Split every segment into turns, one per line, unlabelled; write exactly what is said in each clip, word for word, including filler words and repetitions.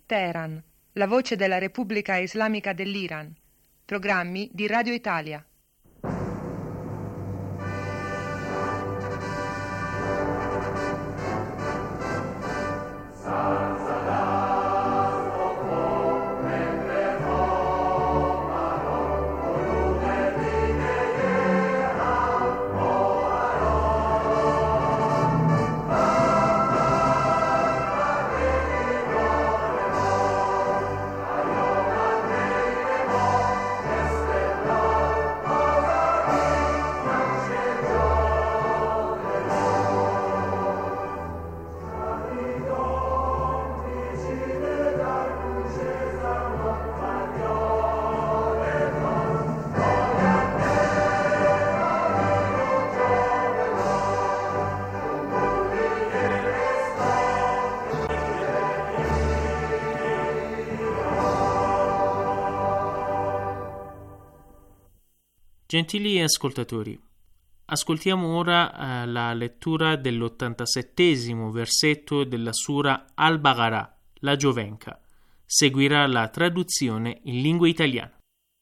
Teheran, la voce della Repubblica Islamica dell'Iran. Programmi di Radio Italia.
Gentili ascoltatori, ascoltiamo ora eh, la lettura dell'ottantasettesimo versetto della Sura Al-Baqarah, la Giovenca. Seguirà la traduzione in lingua italiana.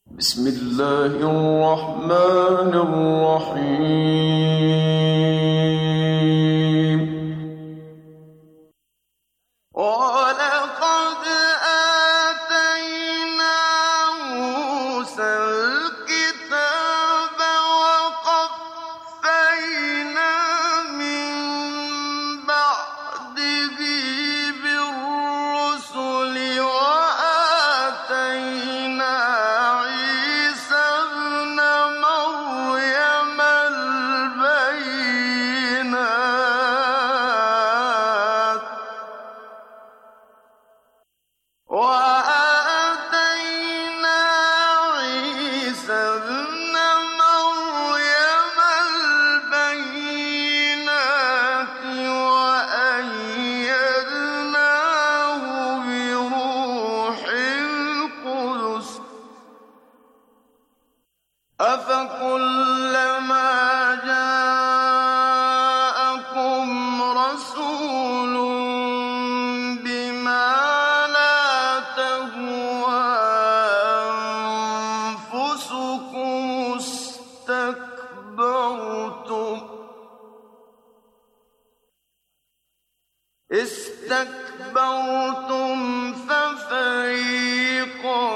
استكبرتم ففريقا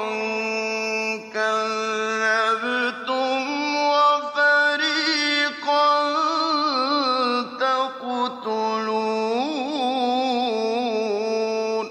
كذبتم وفريقا تقتلون.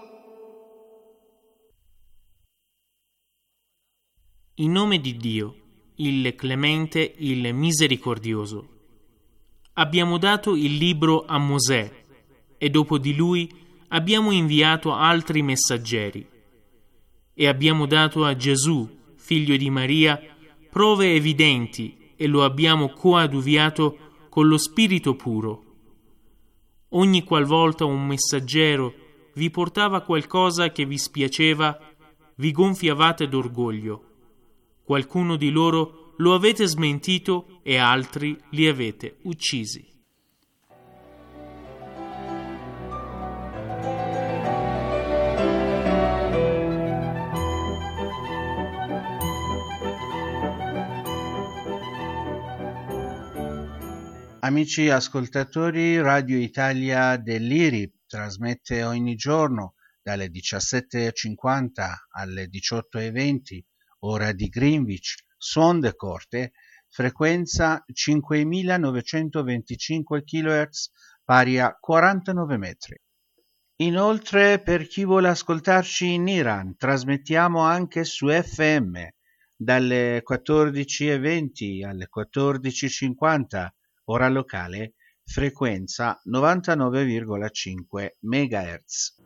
In nome di Dio, il Clemente, il Misericordioso. Abbiamo dato il libro a Mosè e dopo di lui abbiamo inviato altri messaggeri e abbiamo dato a Gesù, figlio di Maria, prove evidenti e lo abbiamo coadiuviato con lo Spirito puro. Ogni qualvolta un messaggero vi portava qualcosa che vi spiaceva, vi gonfiavate d'orgoglio. Qualcuno di loro lo avete smentito e altri li avete uccisi.
Amici ascoltatori, Radio Italia dell'I R I trasmette ogni giorno dalle diciassette e cinquanta alle diciotto e venti, ora di Greenwich, su onde corte, frequenza cinquemilanovecentoventicinque chilohertz, pari a quarantanove metri. Inoltre, per chi vuole ascoltarci in Iran, trasmettiamo anche su F M dalle quattordici e venti alle quattordici e cinquanta, ora locale, frequenza novantanove virgola cinque megahertz.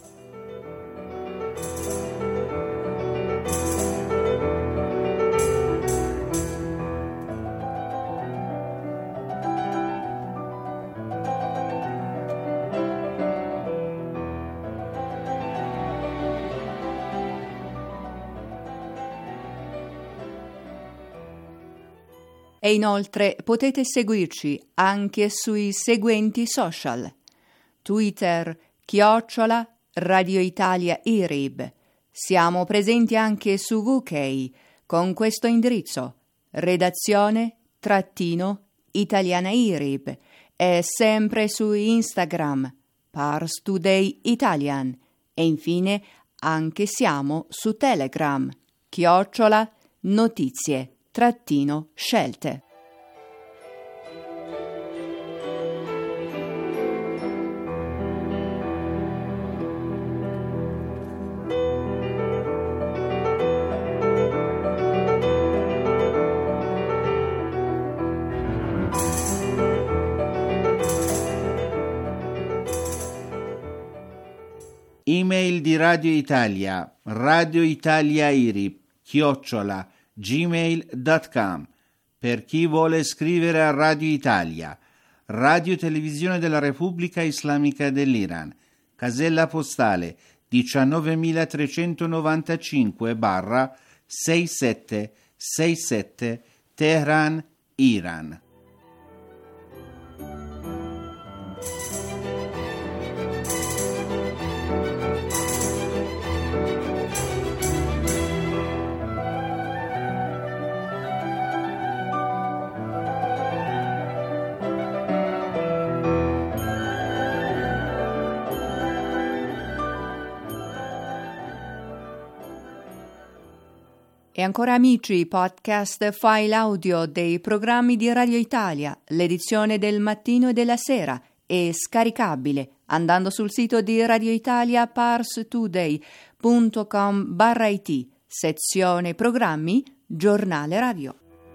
E inoltre potete seguirci anche sui seguenti social: Twitter chiocciola Radio Italia I R I B. Siamo presenti anche su U K con questo indirizzo: redazione trattino Italiana I R I B, e sempre su Instagram Pars Today Italian, e infine anche siamo su Telegram chiocciola notizie trattino scelte.
Email di Radio Italia, Radio Italia I R I B, chiocciola, gmail punto com. Per chi vuole scrivere a Radio Italia, Radio Televisione della Repubblica Islamica dell'Iran, casella postale diciannovemilatrecentonovantacinque sessantasette sessantasette, Teheran, Iran.
E ancora amici, podcast file audio dei programmi di Radio Italia, l'edizione del mattino e della sera, è scaricabile andando sul sito di Radio Italia parstoday punto com barra it, sezione programmi, giornale radio.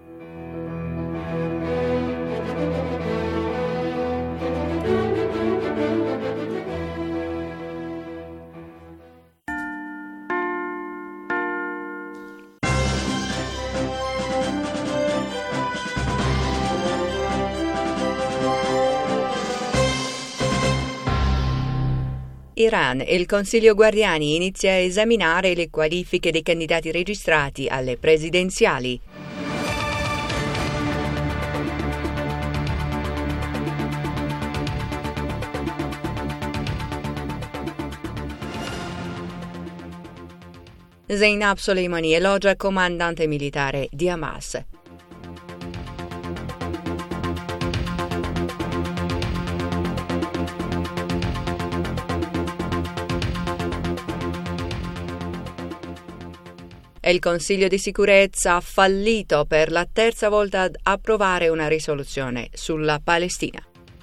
Iran, il Consiglio Guardiani inizia a esaminare le qualifiche dei candidati registrati alle presidenziali. Zainab Soleimani elogia comandante militare di Hamas. Il Consiglio di sicurezza ha fallito per la terza volta ad approvare una risoluzione sulla Palestina.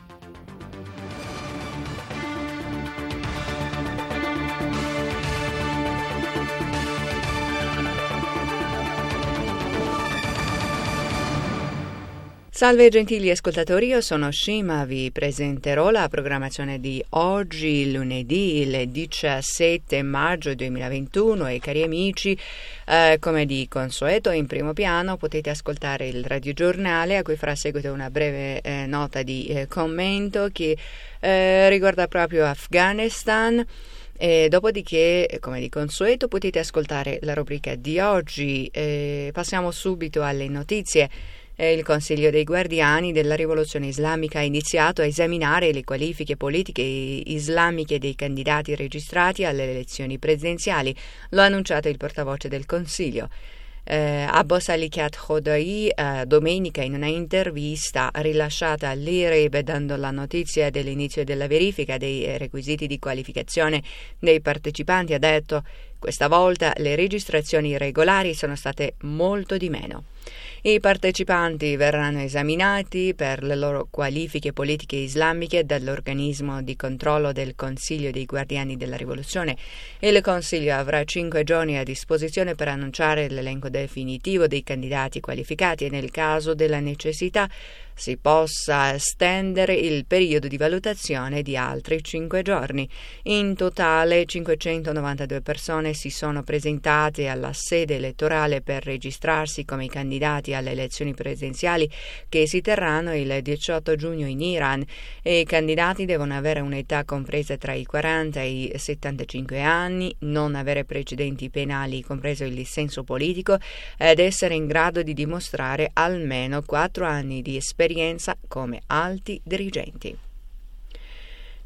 Salve gentili ascoltatori, io sono Shima, vi presenterò la programmazione di oggi, lunedì, il diciassette maggio duemilaventuno, e cari amici, eh, come di consueto, in primo piano potete ascoltare il radiogiornale a cui farà seguito una breve eh, nota di eh, commento che eh, riguarda proprio Afghanistan. E dopodiché, come di consueto, potete ascoltare la rubrica di oggi. Eh, passiamo subito alle notizie. Il Consiglio dei Guardiani della Rivoluzione Islamica ha iniziato a esaminare le qualifiche politiche islamiche dei candidati registrati alle elezioni presidenziali, lo ha annunciato il portavoce del Consiglio. Eh, Abbas Ali Khat-Khodai eh, domenica in una intervista rilasciata all'I R I B, dando la notizia dell'inizio della verifica dei requisiti di qualificazione dei partecipanti, ha detto: questa volta le registrazioni regolari sono state molto di meno. I partecipanti verranno esaminati per le loro qualifiche politiche islamiche dall'organismo di controllo del Consiglio dei Guardiani della Rivoluzione, e il Consiglio avrà cinque giorni a disposizione per annunciare l'elenco definitivo dei candidati qualificati, e nel caso della necessità si possa estendere il periodo di valutazione di altri cinque giorni. In totale cinquecentonovantadue persone si sono presentate alla sede elettorale per registrarsi come candidati alle elezioni presidenziali che si terranno il diciotto giugno in Iran, e i candidati devono avere un'età compresa tra i quaranta e i settantacinque anni, non avere precedenti penali compreso il dissenso politico ed essere in grado di dimostrare almeno quattro anni di esperienza come alti dirigenti.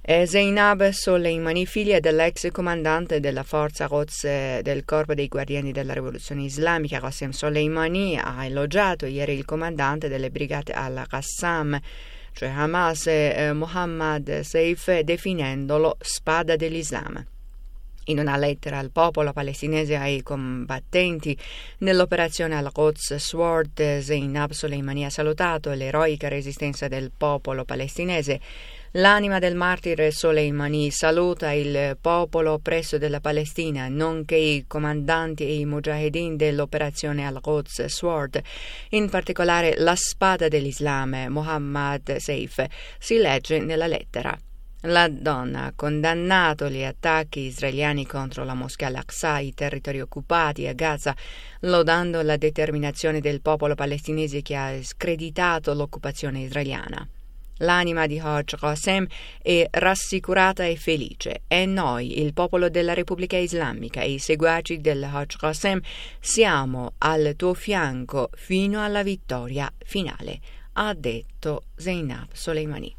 E Zainab Soleimani, figlia dell'ex comandante della forza Quds del Corpo dei Guardiani della Rivoluzione Islamica, Qasem Soleimani, ha elogiato ieri il comandante delle brigate al-Qassam, cioè Hamas, eh, Mohammad Saif, definendolo spada dell'Islam. In una lettera al popolo palestinese e ai combattenti nell'operazione al-Quds Sword, Zainab Soleimani ha salutato l'eroica resistenza del popolo palestinese. L'anima del martire Soleimani saluta il popolo oppresso della Palestina, nonché i comandanti e i mujahedin dell'operazione al-Quds Sword, in particolare la spada dell'Islam, Mohammad Saif, si legge nella lettera. La donna ha condannato gli attacchi israeliani contro la moschea Al-Aqsa, i territori occupati a Gaza, lodando la determinazione del popolo palestinese che ha screditato l'occupazione israeliana. L'anima di Haj Qasem è rassicurata e felice e noi, il popolo della Repubblica Islamica e i seguaci del Haj Qasem, siamo al tuo fianco fino alla vittoria finale, ha detto Zainab Soleimani.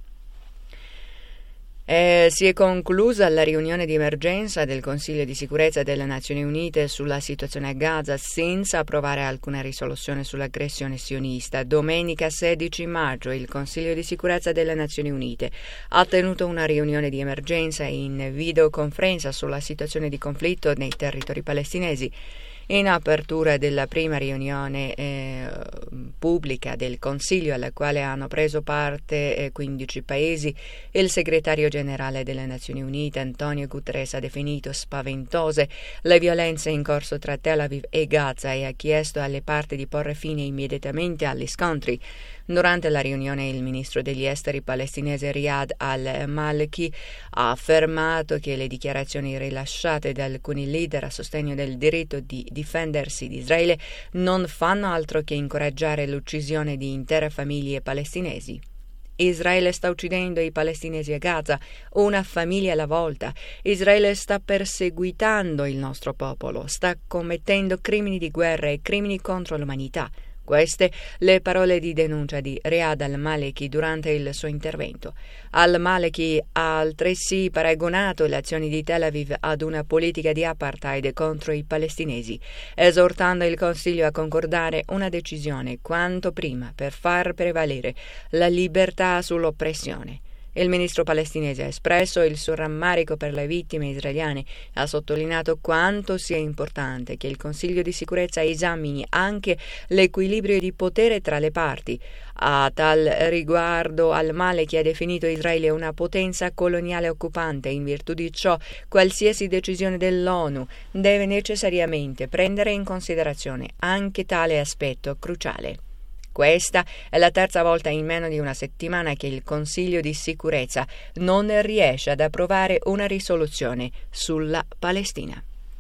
E si è conclusa la riunione di emergenza del Consiglio di sicurezza delle Nazioni Unite sulla situazione a Gaza senza approvare alcuna risoluzione sull'aggressione sionista. Domenica sedici maggio il Consiglio di sicurezza delle Nazioni Unite ha tenuto una riunione di emergenza in videoconferenza sulla situazione di conflitto nei territori palestinesi. In apertura della prima riunione eh, pubblica del Consiglio, alla quale hanno preso parte eh, quindici paesi, il segretario generale delle Nazioni Unite Antonio Guterres ha definito spaventose le violenze in corso tra Tel Aviv e Gaza e ha chiesto alle parti di porre fine immediatamente agli scontri. Durante la riunione il ministro degli esteri palestinese Riyad al-Maliki ha affermato che le dichiarazioni rilasciate da alcuni leader a sostegno del diritto di difendersi di Israele non fanno altro che incoraggiare l'uccisione di intere famiglie palestinesi. Israele sta uccidendo i palestinesi a Gaza, una famiglia alla volta. Israele sta perseguitando il nostro popolo, sta commettendo crimini di guerra e crimini contro l'umanità. Queste le parole di denuncia di Riyad al-Maliki durante il suo intervento. Al-Maliki ha altresì paragonato le azioni di Tel Aviv ad una politica di apartheid contro i palestinesi, esortando il Consiglio a concordare una decisione quanto prima per far prevalere la libertà sull'oppressione. Il ministro palestinese ha espresso il suo rammarico per le vittime israeliane e ha sottolineato quanto sia importante che il Consiglio di sicurezza esamini anche l'equilibrio di potere tra le parti. A tal riguardo al-Maliki ha definito Israele una potenza coloniale occupante. In virtù di ciò, qualsiasi decisione dell'ONU deve necessariamente prendere in considerazione anche tale aspetto cruciale. Questa è la terza volta in meno di una settimana che il Consiglio di sicurezza non riesce ad approvare una risoluzione sulla Palestina.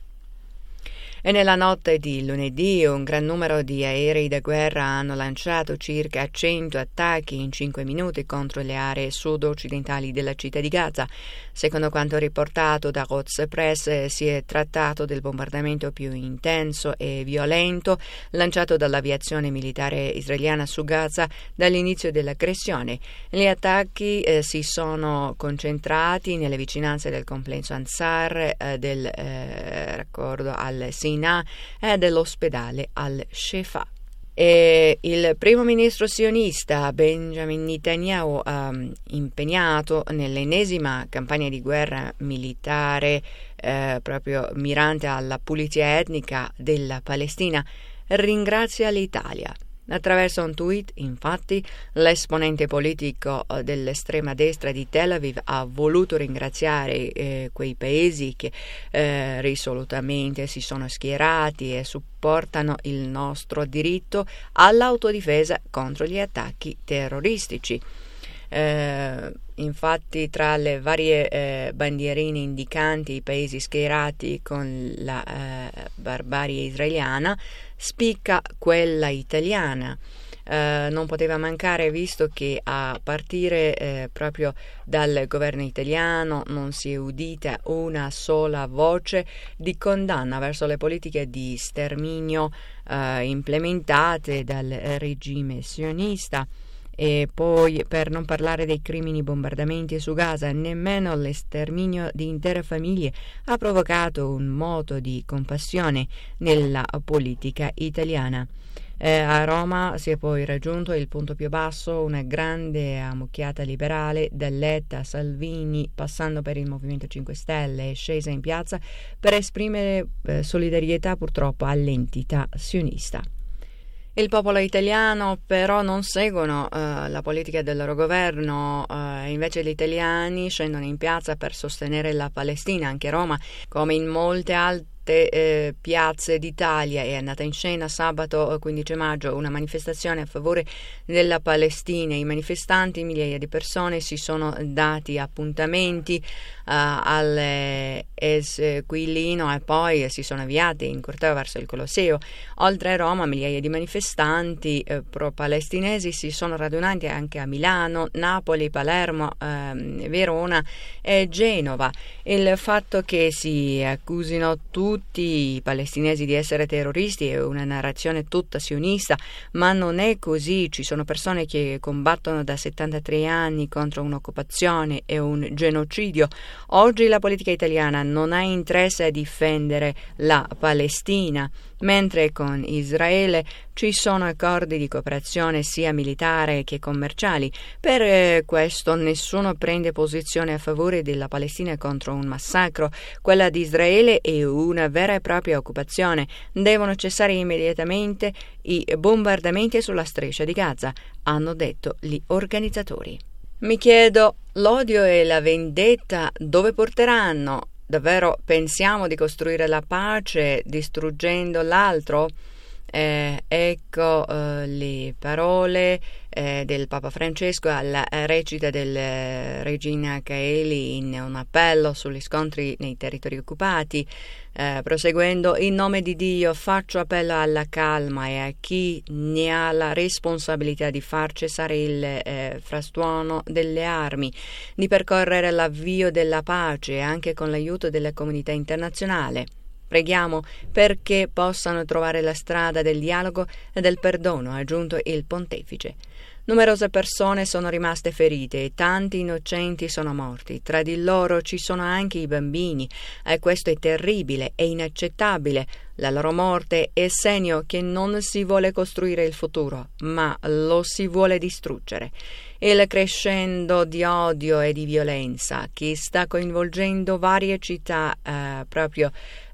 E nella notte di lunedì un gran numero di aerei da guerra hanno lanciato circa cento attacchi in cinque minuti contro le aree sud-occidentali della città di Gaza. Secondo quanto riportato da Quds Press, si è trattato del bombardamento più intenso e violento lanciato dall'aviazione militare israeliana su Gaza dall'inizio dell'aggressione. Gli attacchi eh, si sono concentrati nelle vicinanze del complesso Ansar, eh, del eh, raccordo al Sinai e dell'ospedale al-Shefa. E il primo ministro sionista Benjamin Netanyahu ha impegnato nell'ennesima campagna di guerra militare eh, proprio mirante alla pulizia etnica della Palestina ringrazia l'Italia. Attraverso un tweet, infatti, l'esponente politico dell'estrema destra di Tel Aviv ha voluto ringraziare eh, quei paesi che eh, risolutamente si sono schierati e supportano il nostro diritto all'autodifesa contro gli attacchi terroristici. Eh, infatti tra le varie eh, bandierine indicanti i paesi schierati con la eh, barbarie israeliana spicca quella italiana. Eh, non poteva mancare, visto che a partire eh, proprio dal governo italiano non si è udita una sola voce di condanna verso le politiche di sterminio eh, implementate dal regime sionista. E poi, per non parlare dei crimini bombardamenti su Gaza, nemmeno l'esterminio di intere famiglie ha provocato un moto di compassione nella politica italiana. Eh, a Roma si è poi raggiunto il punto più basso, una grande ammucchiata liberale, da Letta a Salvini, passando per il Movimento cinque Stelle, è scesa in piazza per esprimere eh, solidarietà purtroppo all'entità sionista. Il popolo italiano però non seguono uh, la politica del loro governo, uh, invece gli italiani scendono in piazza per sostenere la Palestina. Anche Roma, come in molte altre Eh, piazze d'Italia, è andata in scena sabato quindici maggio una manifestazione a favore della Palestina. I manifestanti, migliaia di persone, si sono dati appuntamenti uh, all'Esquilino e poi si sono avviati in corteo verso il Colosseo. Oltre a Roma, migliaia di manifestanti eh, pro-palestinesi si sono radunati anche a Milano, Napoli, Palermo, eh, Verona e Genova. Il fatto che si accusino tutti tutti i palestinesi di essere terroristi è una narrazione tutta sionista, ma non è così. Ci sono persone che combattono da settantatré anni contro un'occupazione e un genocidio. Oggi la politica italiana non ha interesse a difendere la Palestina, mentre con Israele ci sono accordi di cooperazione sia militare che commerciali. Per eh, questo nessuno prende posizione a favore della Palestina contro un massacro. Quella di Israele è una vera e propria occupazione. Devono cessare immediatamente i bombardamenti sulla striscia di Gaza, hanno detto gli organizzatori. Mi chiedo, l'odio e la vendetta dove porteranno? Davvero pensiamo di costruire la pace distruggendo l'altro? Eh, ecco eh, le parole eh, del Papa Francesco alla recita del eh, Regina Coeli in un appello sugli scontri nei territori occupati, eh, proseguendo: in nome di Dio faccio appello alla calma e a chi ne ha la responsabilità di far cessare il eh, frastuono delle armi, di percorrere l'avvio della pace anche con l'aiuto della comunità internazionale. Preghiamo perché possano trovare la strada del dialogo e del perdono, ha aggiunto il pontefice. Numerose persone sono rimaste ferite e tanti innocenti sono morti. Tra di loro ci sono anche i bambini e questo è terribile e inaccettabile. La loro morte è segno che non si vuole costruire il futuro, ma lo si vuole distruggere. Il crescendo di odio e di violenza che sta coinvolgendo varie città eh, proprio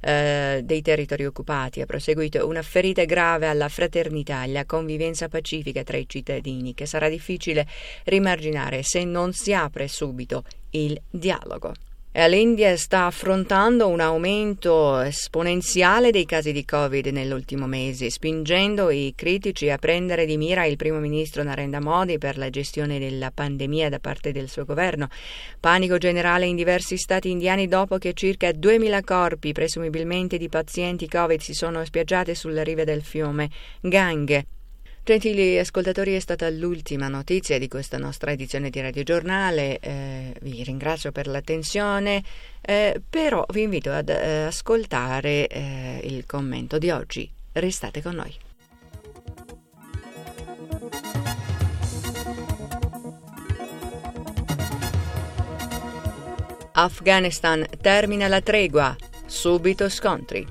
eh, dei territori occupati ha proseguito una ferita grave alla fraternità e alla convivenza pacifica tra i cittadini, che sarà difficile rimarginare se non si apre subito il dialogo. L'India sta affrontando un aumento esponenziale dei casi di Covid nell'ultimo mese, spingendo i critici a prendere di mira il primo ministro Narendra Modi per la gestione della pandemia da parte del suo governo. Panico generale in diversi stati indiani dopo che circa duemila corpi, presumibilmente di pazienti Covid, si sono spiaggiati sulle rive del fiume Gange. Gentili ascoltatori, è stata l'ultima notizia di questa nostra edizione di Radio Giornale. Eh, vi ringrazio per l'attenzione, eh, però vi invito ad eh, ascoltare eh, il commento di oggi. Restate con noi. Afghanistan termina la tregua, subito scontri.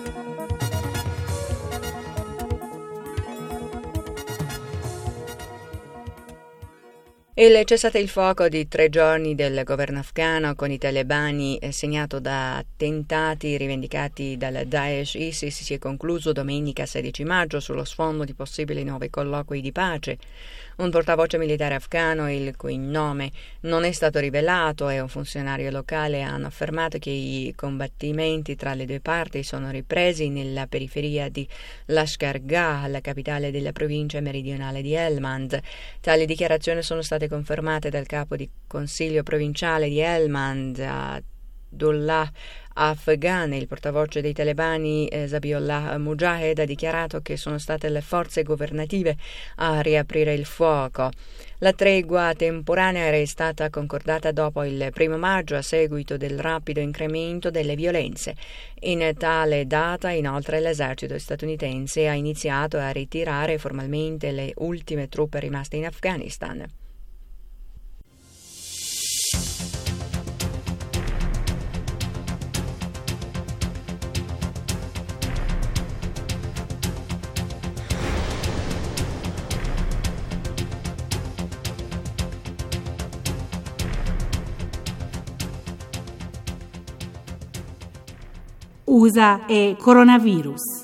Il cessate il fuoco di tre giorni del governo afghano con i talebani, segnato da attentati rivendicati dal Daesh ISIS, si è concluso domenica sedici maggio sullo sfondo di possibili nuovi colloqui di pace. Un portavoce militare afghano, il cui nome non è stato rivelato, e un funzionario locale hanno affermato che i combattimenti tra le due parti sono ripresi nella periferia di Lashkar Gah, la capitale della provincia meridionale di Helmand. Tali dichiarazioni sono state confermate dal capo di consiglio provinciale di Helmand, Abdullah afghane. Il portavoce dei talebani eh, Zabiullah Mujahed ha dichiarato che sono state le forze governative a riaprire il fuoco. La tregua temporanea era stata concordata dopo il primo maggio a seguito del rapido incremento delle violenze. In tale data, inoltre, l'esercito statunitense ha iniziato a ritirare formalmente le ultime truppe rimaste in Afghanistan.
U S A e coronavirus.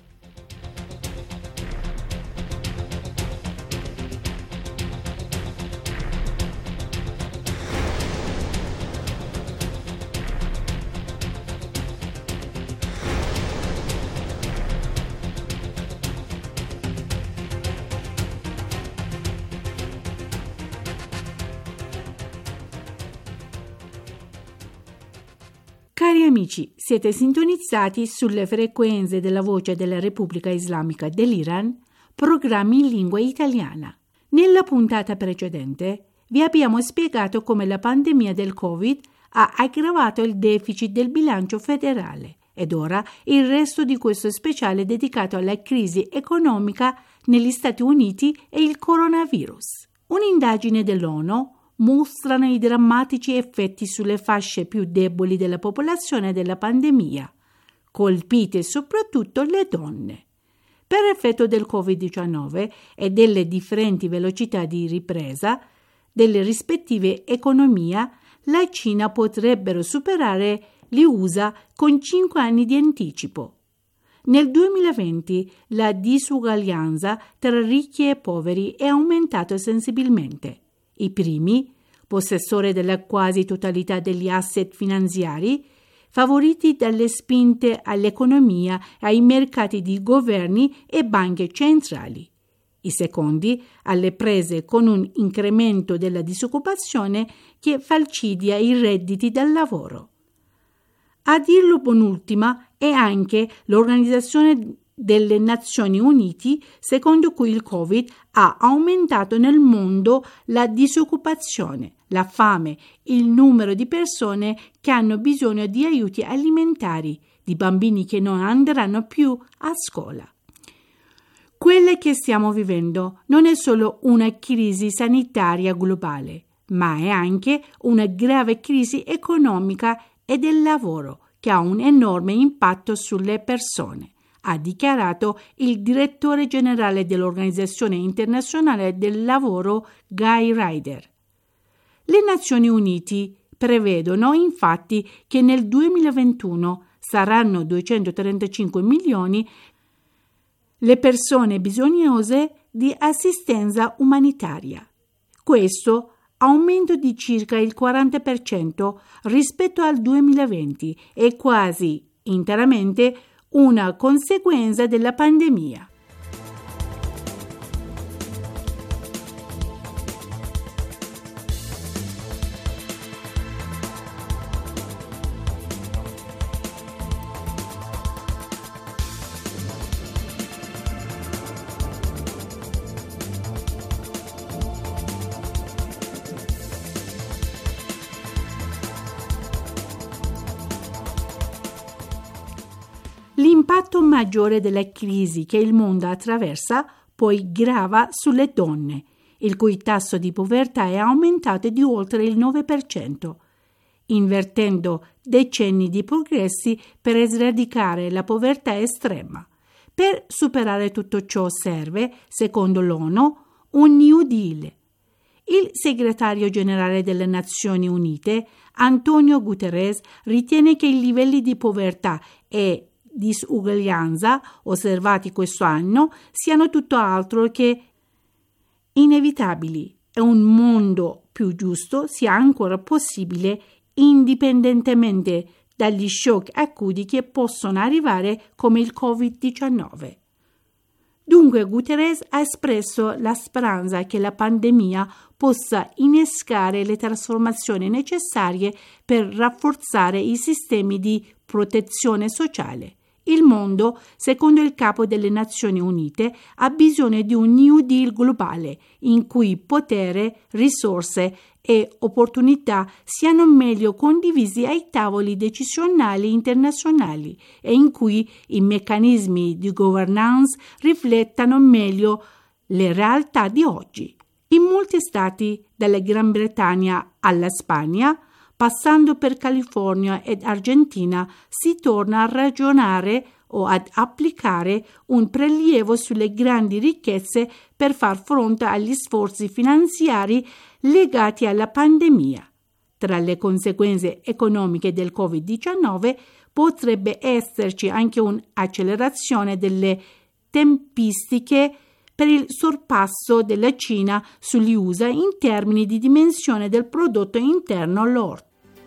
Cari amici, siete sintonizzati sulle frequenze della Voce della Repubblica Islamica dell'Iran, programmi in lingua italiana. Nella puntata precedente vi abbiamo spiegato come la pandemia del Covid ha aggravato il deficit del bilancio federale ed ora il resto di questo speciale dedicato alla crisi economica negli Stati Uniti e il coronavirus. Un'indagine dell'ONU mostrano i drammatici effetti sulle fasce più deboli della popolazione della pandemia, colpite soprattutto le donne. Per effetto del covid diciannove e delle differenti velocità di ripresa delle rispettive economie, la Cina potrebbero superare gli U S A con cinque anni di anticipo. Nel duemilaventi la disuguaglianza tra ricchi e poveri è aumentata sensibilmente. I primi, possessori della quasi totalità degli asset finanziari, favoriti dalle spinte all'economia e ai mercati di governi e banche centrali. I secondi, alle prese con un incremento della disoccupazione che falcidia i redditi dal lavoro. A dirlo buon'ultima è anche l'Organizzazione delle Nazioni Unite, secondo cui il Covid ha aumentato nel mondo la disoccupazione, la fame, il numero di persone che hanno bisogno di aiuti alimentari, di bambini che non andranno più a scuola. Quella che stiamo vivendo non è solo una crisi sanitaria globale, ma è anche una grave crisi economica e del lavoro che ha un enorme impatto sulle persone, ha dichiarato il direttore generale dell'Organizzazione Internazionale del Lavoro Guy Ryder. Le Nazioni Unite prevedono infatti che nel duemilaventuno saranno duecentotrentacinque milioni le persone bisognose di assistenza umanitaria. Questo aumento di circa il quaranta per cento rispetto al duemilaventi è quasi interamente una conseguenza della pandemia. L'impatto maggiore della crisi che il mondo attraversa poi grava sulle donne, il cui tasso di povertà è aumentato di oltre il nove per cento, invertendo decenni di progressi per sradicare la povertà estrema. Per superare tutto ciò serve, secondo l'ONU, un New Deal. Il segretario generale delle Nazioni Unite, Antonio Guterres, ritiene che i livelli di povertà e disuguaglianza osservati questo anno siano tutt'altro che inevitabili e un mondo più giusto sia ancora possibile indipendentemente dagli shock acuti che possono arrivare come il covid diciannove. Dunque Guterres ha espresso la speranza che la pandemia possa innescare le trasformazioni necessarie per rafforzare i sistemi di protezione sociale. Il mondo, secondo il capo delle Nazioni Unite, ha bisogno di un New Deal globale in cui potere, risorse e opportunità siano meglio condivisi ai tavoli decisionali internazionali e in cui i meccanismi di governance riflettano meglio le realtà di oggi. In molti stati, dalla Gran Bretagna alla Spagna, passando per California ed Argentina, si torna a ragionare o ad applicare un prelievo sulle grandi ricchezze per far fronte agli sforzi finanziari legati alla pandemia. Tra le conseguenze economiche del covid diciannove potrebbe esserci anche un'accelerazione delle tempistiche per il sorpasso della Cina sugli U S A in termini di dimensione del prodotto interno lordo.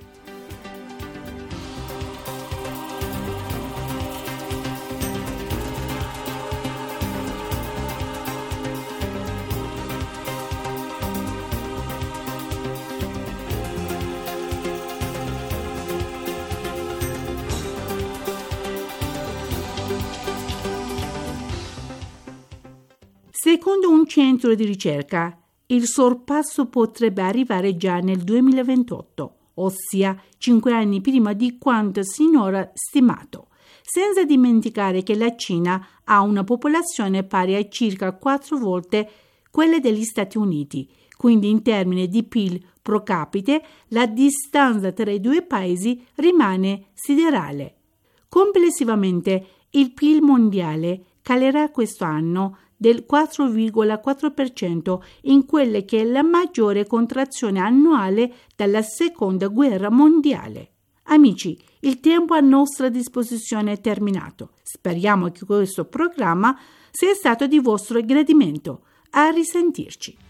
Secondo un centro di ricerca, il sorpasso potrebbe arrivare già nel duemilaventotto, ossia cinque anni prima di quanto sinora stimato, senza dimenticare che la Cina ha una popolazione pari a circa quattro volte quella degli Stati Uniti, quindi in termini di P I L pro capite la distanza tra i due paesi rimane siderale. Complessivamente il P I L mondiale calerà questo anno del quattro virgola quattro per cento in quella che è la maggiore contrazione annuale dalla seconda guerra mondiale. Amici, il tempo a nostra disposizione è terminato. Speriamo che questo programma sia stato di vostro gradimento. A risentirci.